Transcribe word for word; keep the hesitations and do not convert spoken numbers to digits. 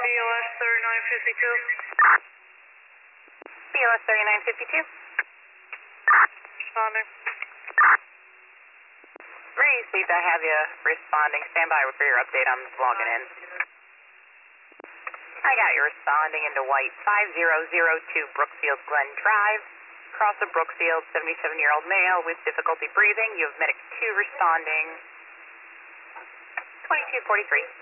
O S thirty-nine fifty-two. B O S thirty-nine fifty-two. Responding. Received, I have you responding. Stand by for your update. I'm logging in. I got you responding into white five zero zero two Brookfield Glen Drive. Cross of Brookfield, seventy-seven-year-old male with difficulty breathing. You have medic two responding. twenty-two forty-three.